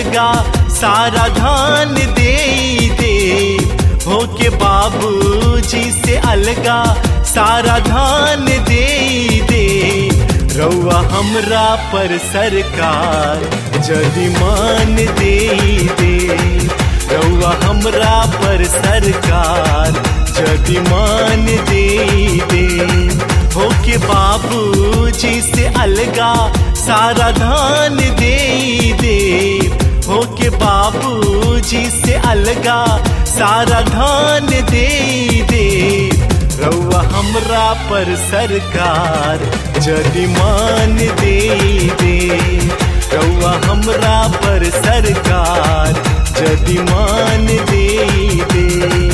अलगा सारा धान दे दे, होके बाबूजी से अलगा सारा धान दे दे। रउआ हमरा पर सरकार जदि मान दे दे, रउआ हमरा पर सरकार जदि मान दे दे, होके बाबूजी से अलगा सारा धान दे दे, होके बाबूजी से अलगा सारा धान दे दे। रउआ हमरा पर सरकार जदि मान दे दे, रउआ हमरा पर सरकार जदि मान दे दे।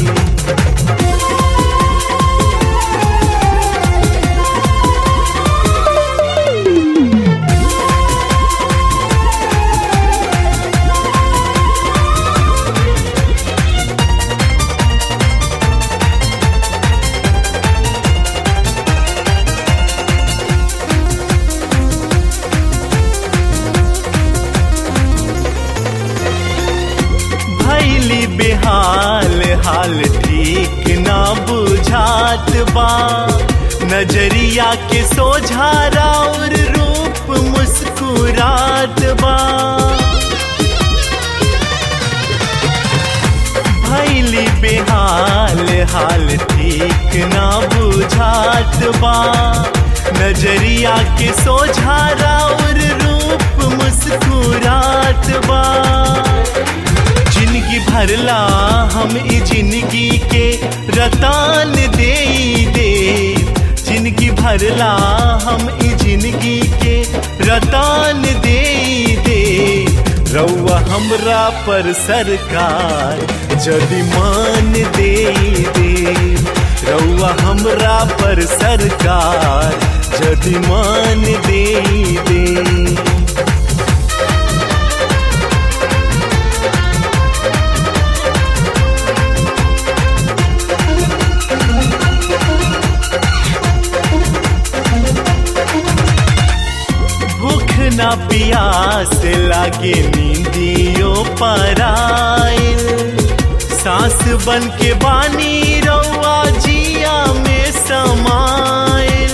बेहाल हाल ठीक ना बुझात बा, नजरिया के सोझा राउर रूप मुस्कुरात बा। भैली बेहाल हाल ठीक ना बुझात बा, नजरिया के सोझा राउर रूप मुस्कुरात बा। जिंदगी भरला हम ई जिंदगी के रतान दे दे, जिंदगी भरला हम ई जिंदगी के रतान दे दे। रउआ हमरा पर सरकार जदि मान दे दे, रउआ हमरा पर सरकार जदि मान दे दे। ना पियास लागे नींदियों पराइल, सांस बन के बानी रउआ जिया में समाइल।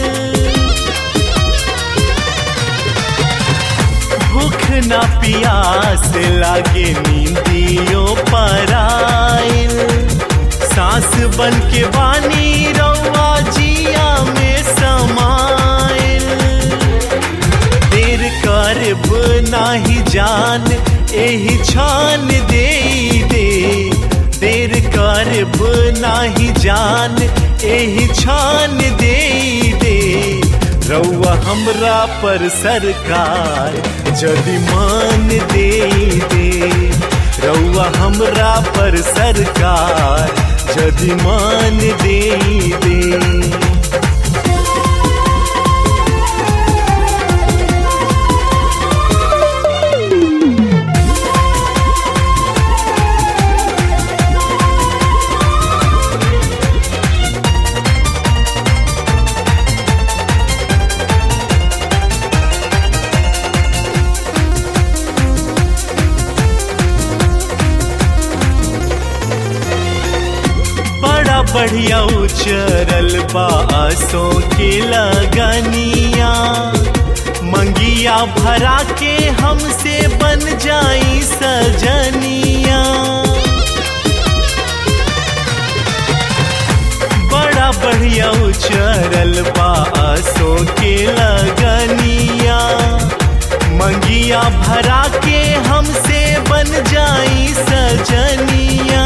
भूख ना पियास लागे नींदियों पराइल, सांस बन के बानी रउआ जिया में समाइल। देर करब नाही जान एही छान दे दे, देर करब नाही जान एही छान दे दे। रउआ हमरा पर सरकार जदि मान दे दे, रउआ हमरा पर सरकार जदि मान दे दे। बढ़िया उचरल बासों के लगनिया, मंगिया भरा के हमसे बन जाई सजनिया। बड़ा बढ़िया उचरल बासों के लगनिया, मंगिया भरा के हमसे बन जाई सजनिया।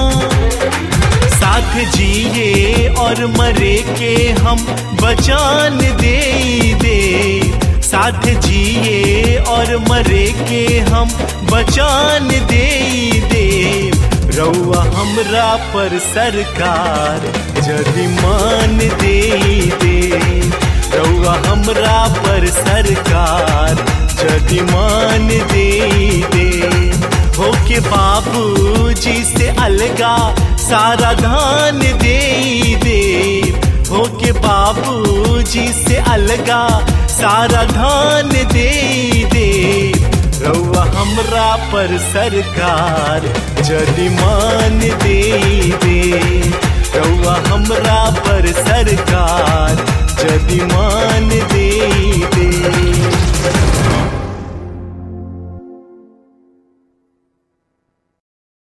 साथ जिए और मरे के हम बचान दे दे, साथ जिए और मरे के हम बचान दे दे। रउआ हमरा पर सरकार जदि मान दे दे, रउआ हमरा पर सरकार जदि मान दे दे। होके बाबूजी से अलगा सारा धान दे दे, होके बाबूजी से अलगा सारा धान दे दे। रउआ हमरा पर सरकार जदि मान दे रउआ हमरा पर सरकार जदि मान